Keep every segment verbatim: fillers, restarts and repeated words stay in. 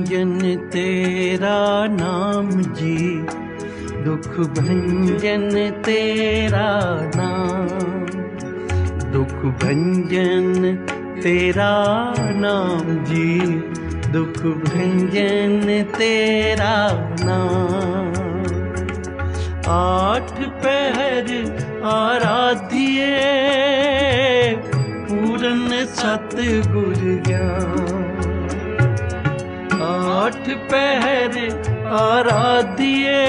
भंजन तेरा नाम जी, दुख भंजन तेरा नाम, दुख भंजन तेरा नाम जी, दुख भंजन तेरा नाम। आठ पहर आराधिए पूर्ण सतगुर ज्ञान, आठ पहर आराधिए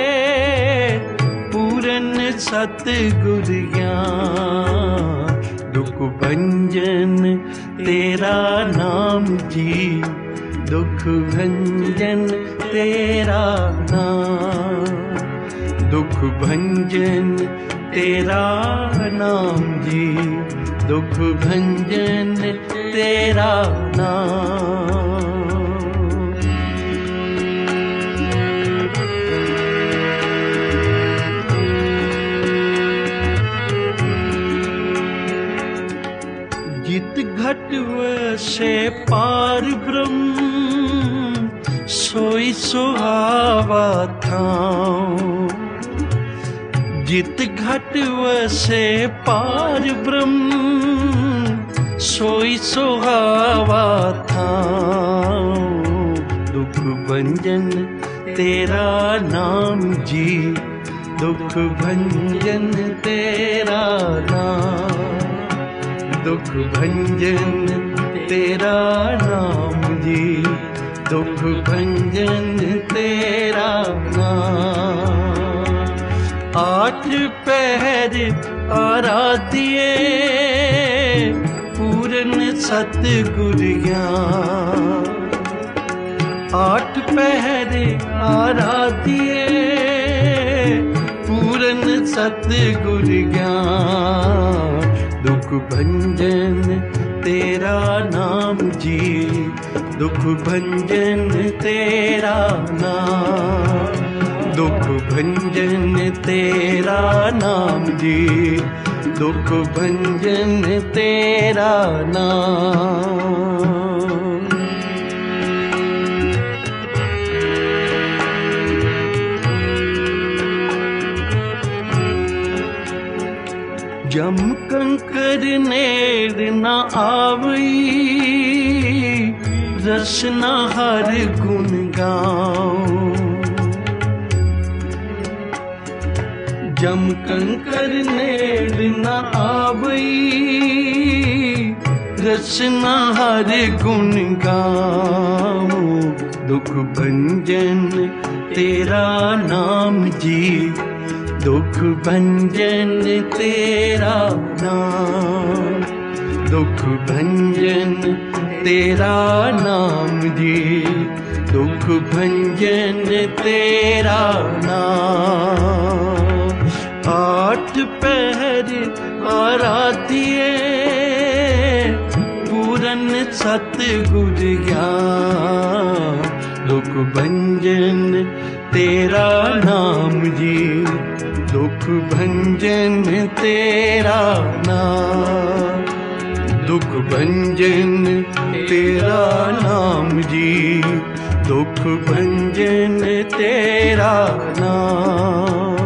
पूर्ण सतगुर ज्ञान, दुख भंजन तेरा नाम जी, दुख भंजन तेरा नाम, दुख भंजन तेरा नाम जी, दुख भंजन तेरा नाम। जित घट से पार ब्रह्म, सोई सुहावा थाओ, जित घट से पार ब्रह्म, सोई सुहावा थाओ, दुख भंजन तेरा नाम जी, दुख भंजन तेरा नाम, दुख भंजन तेरा नाम जी, दुख भंजन तेरा नाम। आठ पहर आराधिए पूर्ण सतगुर ज्ञान, आठ पहर आराधिए पूर्ण सतगुर ज्ञान, दुख भंजन तेरा नाम जी, दुख भंजन तेरा नाम, दुख भंजन तेरा नाम जी, दुख भंजन तेरा नाम। जम कंकर नेड़ न आवई, रसना हर गुण गाऊं, जम कंकर नेड़ न आवई, रसना हर गुण गाऊं, दुख भंजन तेरा नाम जी, दुख भंजन तेरा नाम, दुख भंजन तेरा नाम जी, दुख भंजन तेरा नाम। आठ पहर आराधिए पूर्ण सतगुर ज्ञान, दुख भंजन तेरा नाम जी, दुख भंजन तेरा नाम, दुख भंजन तेरा नाम जी, दुख भंजन तेरा नाम।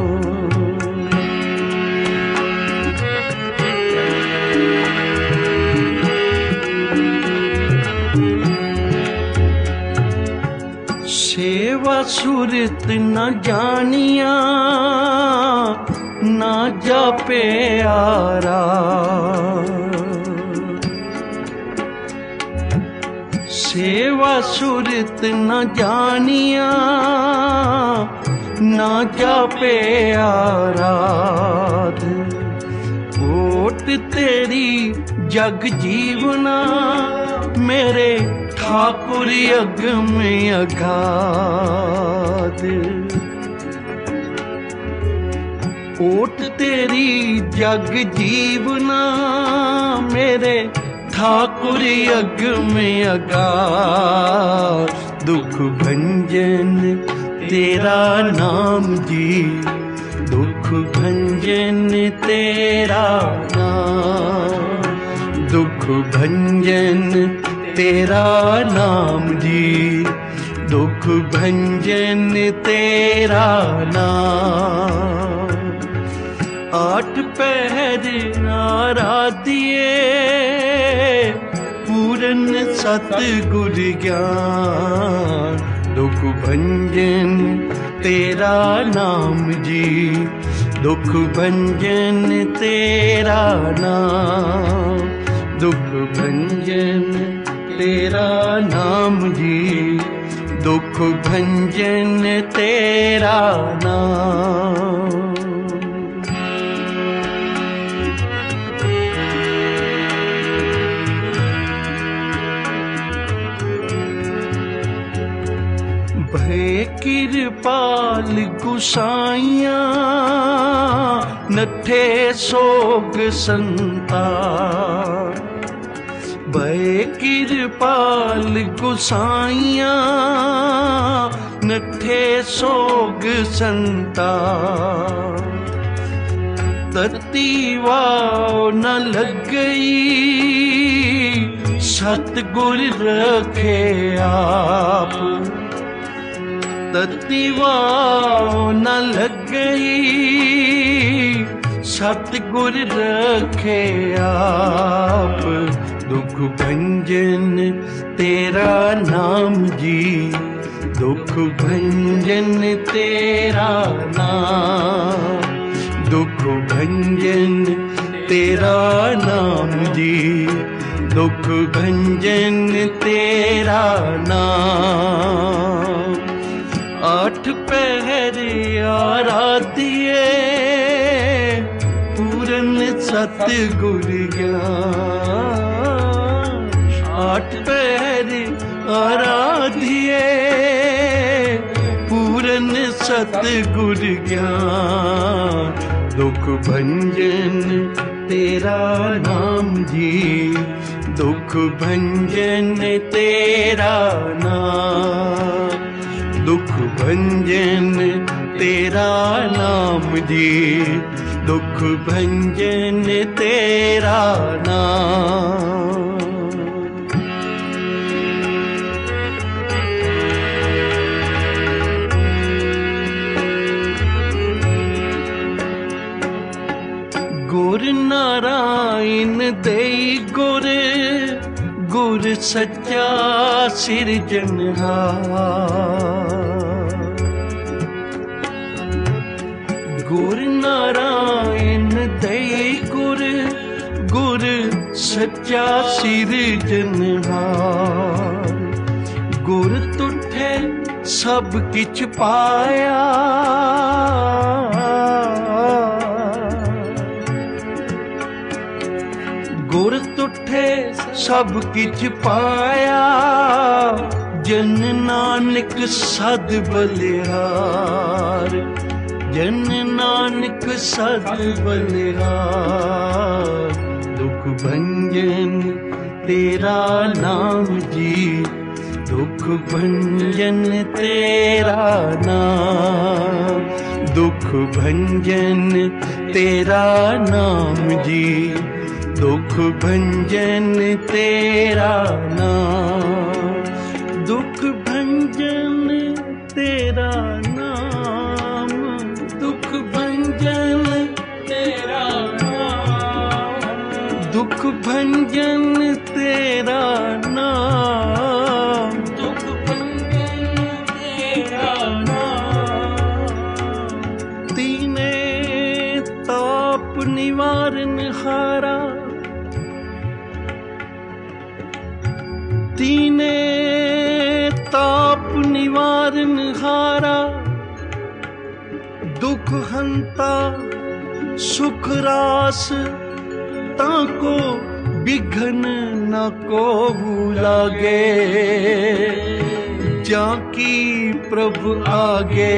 सेवा सुरत न जानिया, ना जापे आरा, सेवा सुरत न जानिया, ना जापे आराध, ओट तेरी जग जीवना मेरे ठाकुर अगम अगाध, ओट तेरी जग जीवना मेरे ठाकुर अगम अगाध, दुख भंजन तेरा नाम जी, दुख भंजन तेरा नाम, दुख भंजन तेरा नाम जी, दुख भंजन तेरा नाम। आठ पहर आराधिए पूर्ण सतगुर ज्ञान। दुख भंजन तेरा नाम जी, दुख भंजन तेरा नाम। दुख भंजन तेरा नाम जी, दुख भंजन तेरा नाम। भय कृपाल गुसाइया नठे सोग संताप। भय कृपाल गुसाइया नठे सोग संताप। तती वाव न लग गई सतगुर रखे आप। तत्वा न लग गई सतगुर रखे आप। दुख भंजन तेरा नाम जी, दुख भंजन तेरा नाम। दुख भंजन तेरा नाम जी, दुख भंजन तेरा नाम। आठ पहर आराधिए पूर्ण सतगुर ज्ञान। आठ पहर आराधिए पूर्ण सतगुर ज्ञान। दुख भंजन तेरा नाम जी, दुख भंजन तेरा नाम। दुख भंजन तेरा नाम जी, दुख भंजन तेरा नाम। गुर नारायण देई गुर, गुर सच्चा सिरजनहार। गुर नारायण देई गुर, गुर सच्चा सिरजनहार। गुर तुठे सब किछ पाया, गुर तुठे सब किछ पाया। जन नानक सद बलिहार, जन नानक सद बलिहार। दुख भंजन तेरा नाम जी, दुख भंजन तेरा नाम। दुख भंजन तेरा नाम जी, दुख भंजन तेरा नाम। दुख भंजन तेरा नाम, दुख भंजन तेरा नाम। दुख भंजन तेरा नाम, दुख भंजन तेरा नाम। तीने ताप निवारण हारा, तीने ताप निवारण हारा। दुख हंता सुख रास, ताको बिघन न को लागे। जाकी प्रभु आगे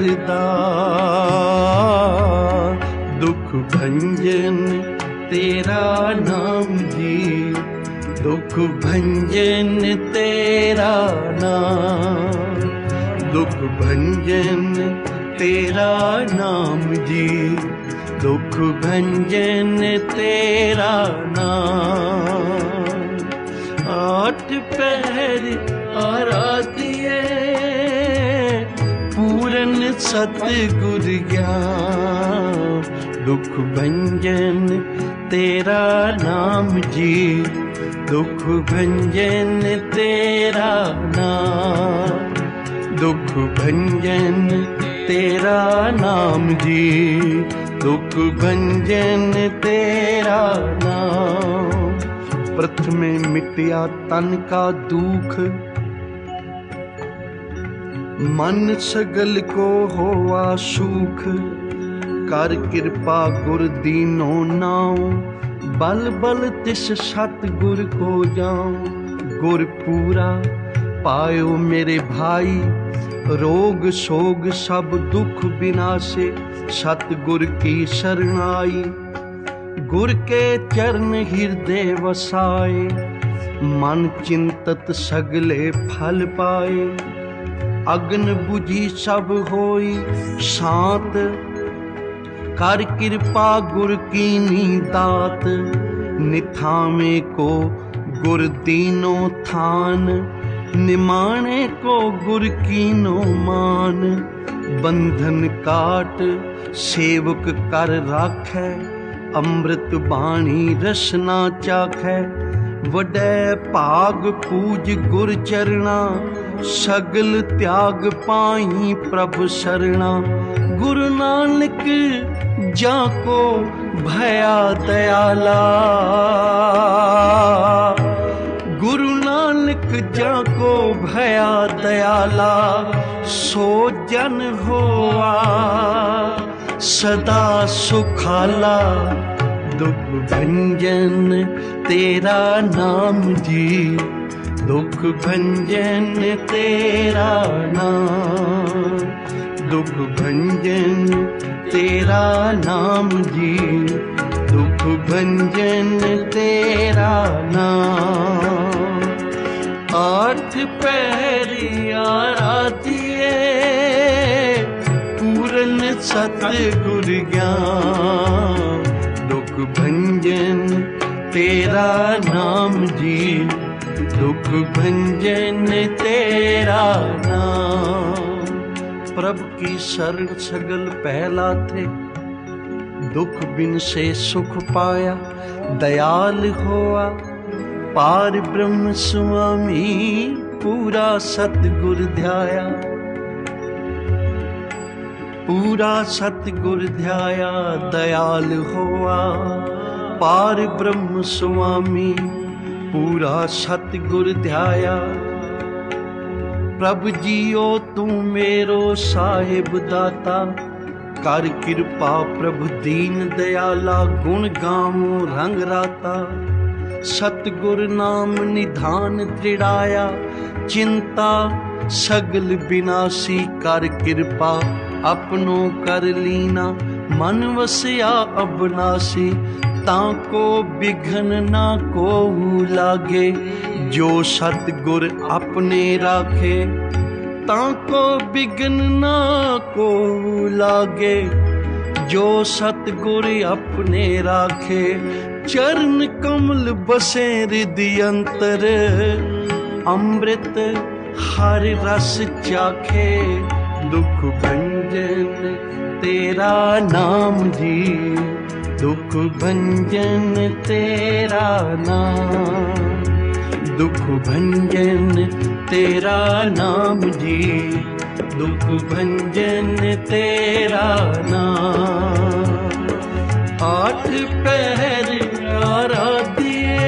हरदास। दुख भंजन तेरा नाम जी, दुख भंजन तेरा नाम। दुख भंजन तेरा नाम जी, दुख भंजन तेरा नाम। आठ पहर आराधिए सतगुर ज्ञान, दुख भंजन तेरा नाम जी, दुख भंजन तेरा नाम, दुख भंजन तेरा नाम जी, दुख भंजन तेरा नाम। प्रथमे मिटया तन का दुख, मन सगल को होवा सुख, कर कृपा गुर दीनो नाओ, बल बल तिस सतगुर को जाऊं। गुर पूरा पायो मेरे भाई, रोग सोग सब दुख विनाशे, सतगुर की शरण आई। गुर के चरण हृदय वसाए, मन चिंतत सगले फल पाए। अग्न बुझी सब होई शांत, कर कृपा गुर कीनी दात। निथामे को गुर दीनो थान, निमाणे को गुर कीनो मान। बंधन काट सेवक कर राखै, अमृत बाणी रसना चाखै। वडै भाग पूज गुर चरणा, सगल त्याग पाई प्रभु शरणा। गुरु नानक जाको भया दयाला, गुरु नानक जाको भया दयाला। सो जन होआ सदा सुखाला, दुख भंजन तेरा नाम जी, दुख भंजन तेरा नाम, दुख भंजन तेरा नाम जी, दुख भंजन तेरा नाम। आठ पहरी आराधिए, पूरन सतगुर ज्ञान। दुख भंजन तेरा नाम जी, दुख भंजन तेरा नाम। प्रभु की शरण सगल पहला थे, दुख बिन से सुख पाया। दयाल होआ पार ब्रह्म स्वामी, पूरा सतगुर ध्याया। पूरा सतगुर ध्याया, दयाल होआ पार ब्रह्म स्वामी, पूरा सतगुर ध्याया। प्रभु जियो तू मेरो साहिब दाता, कर कृपा प्रभु दीन दयाला। गुण गावो रंग राता, सतगुर नाम निधान दृढ़ाया। चिंता सगल विनाशी, कर कृपा अपनो कर लीना। मन वसिया अबनासी, ताको बिघन ना को लागे। जो सतगुर अपने राखे, ताको बिघन ना को लागे। जो सतगुर अपने राखे, चरण कमल बसे हृदय अंतर। अमृत हर रस चाखे, दुख भंजन तेरा नाम जी, दुख भंजन तेरा नाम, दुख भंजन तेरा नाम जी, दुख भंजन तेरा नाम। आठ पहर आराधिए,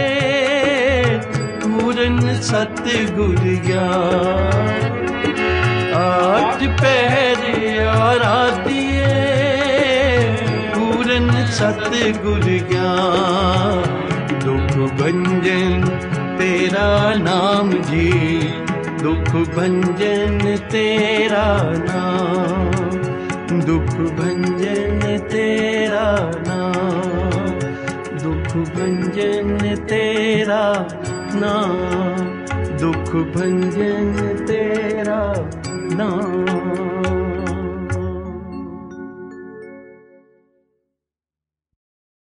पूरन सतगुर ज्ञान। आठ पहर आराधिए, पूरन सतगुर ज्ञान। दुख भंजन तेरा नाम जी, दुख भंजन तेरा नाम, दुख भंजन तेरा नाम, दुख भंजन तेरा नाम, दुख भंजन तेरा नाम।